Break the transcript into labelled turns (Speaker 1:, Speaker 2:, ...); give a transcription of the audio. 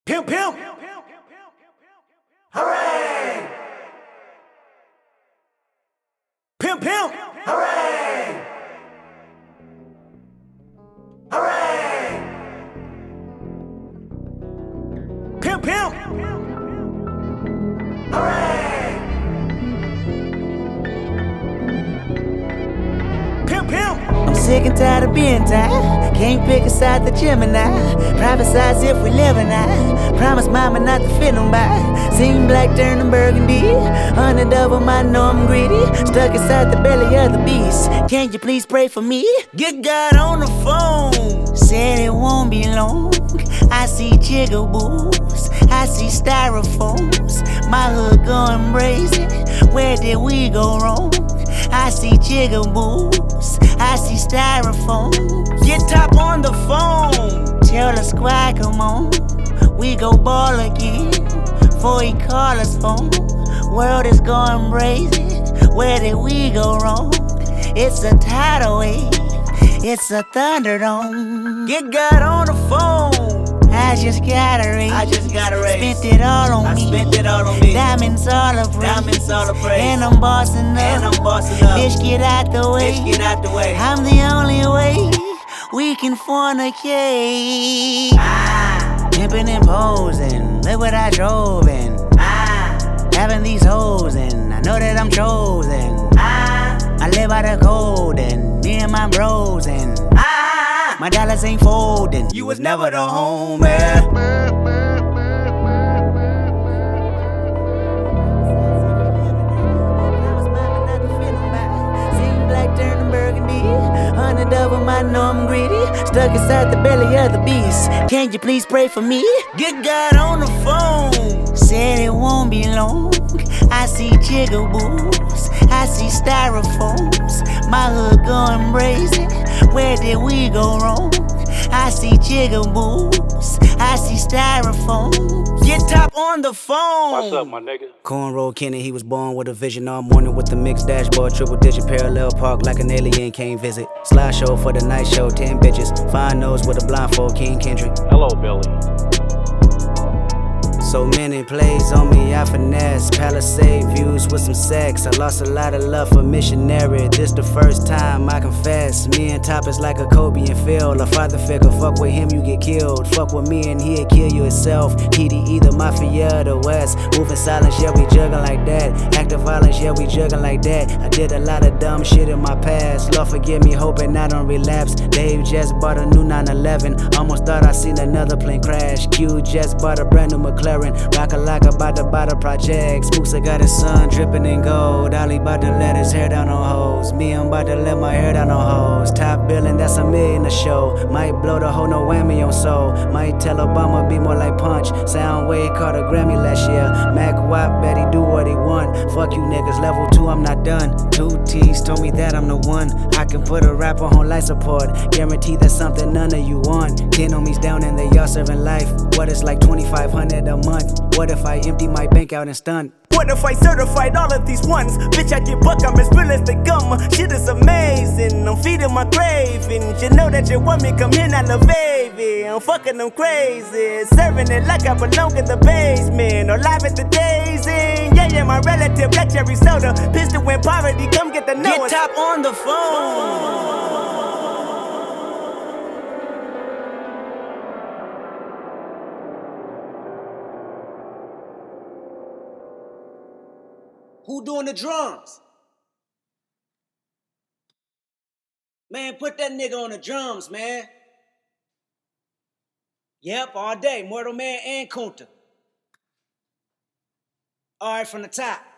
Speaker 1: Pimp, pimp. Hooray! Pimp, pimp. Hooray! Hooray! Pimp, pimp. Hooray! Pimp, pimp.
Speaker 2: I'm sick and tired of being tired. Can't pick a side the Gemini. Prophesize if we live or not. Promise mama not to fit nobody. Seen black turning burgundy. Underdouble, I know I'm greedy. Stuck inside the belly of the beast. Can you please pray for me? Get God on the phone. Said it won't be long. I see jigaboos. I see styrofoams. My hood going brazen. Where did we go wrong? I see jigaboos, I see styrofoam. Get top on the phone. Tell the squad, come on. We go ball again before he call us home. World is going brazen. Where did we go wrong? It's a tidal wave. It's a thunderdome. Get God on the phone. I just got a raise. Spent it all on me. Diamonds all of praise. And I'm bossing up. Bitch, get out the way. I'm the only way we can fornicate. Pimpin' and posing. Look what I drove in. Having these hoes and I know that I'm chosen. I live by the code and me and my bros and my dollars ain't folding. You was never the homie. Underdouble, I know I'm greedy. Stuck inside the belly of the beast. Can you please pray for me? Get God on the phone. Said it won't be long. I see jigaboos. I see styrofoams. My hood going brazen. Where did we go wrong? I see jigaboos. I see styrofoam. Get top on the phone.
Speaker 3: What's up, my nigga?
Speaker 4: Cornrow Kenny, he was born with a vision all morning with the mixed dashboard, triple digit parallel park like an alien came visit. Slideshow for the night show, 10 bitches. Fine nose with a blindfold, King Kendrick.
Speaker 3: Hello, Billy.
Speaker 4: So many plays on me, I finesse. Palisade views with some sex. I lost a lot of love for missionary. This the first time I confess. Me and Top is like a Kobe and Phil. A father figure, fuck with him, you get killed. Fuck with me and he'll kill you itself. TD either Mafia or the West. Moving silence, yeah, we jugging like that. Active violence, yeah, we jugging like that. I did a lot of dumb shit in my past. Lord forgive me, hoping I don't relapse. Dave just bought a new 911. Almost thought I seen another plane crash. Q just bought a brand new McLaren. Rock-a-like about to buy the project. Spooksa got his son dripping in gold. Ollie about to let his hair down on hoes. Me, I'm about to let my hair down on hoes. Top billing, that's $1 million a show. Might blow the whole no whammy on soul. Might tell Obama be more like Punch. Soundwave caught a Grammy last year. Mac Watt bet he do what he want. Fuck you niggas, level 2, I'm not done. 2 T's told me that I'm the one. I can put a rapper on life support. Guarantee that's something none of you want. 10 homies down and they all serving life. What is like $2,500 a month? What if I empty my bank out and stunt?
Speaker 1: What if I certified all of these ones? Bitch, I get buck, I'm as real as they come. Shit is amazing, I'm feeding my cravings. You know that you want me, come here now, little baby. I'm fucking them crazy, serving it like I belong in the basement. Or live at the Daisy. Yeah, my relative, black cherry soda. Pistol when poverty, come get the know. Get top on the phone.
Speaker 2: Who doing the drums? Man, put that nigga on the drums, man. Yep, all day. Mortal Man and Kunta. All right, from the top.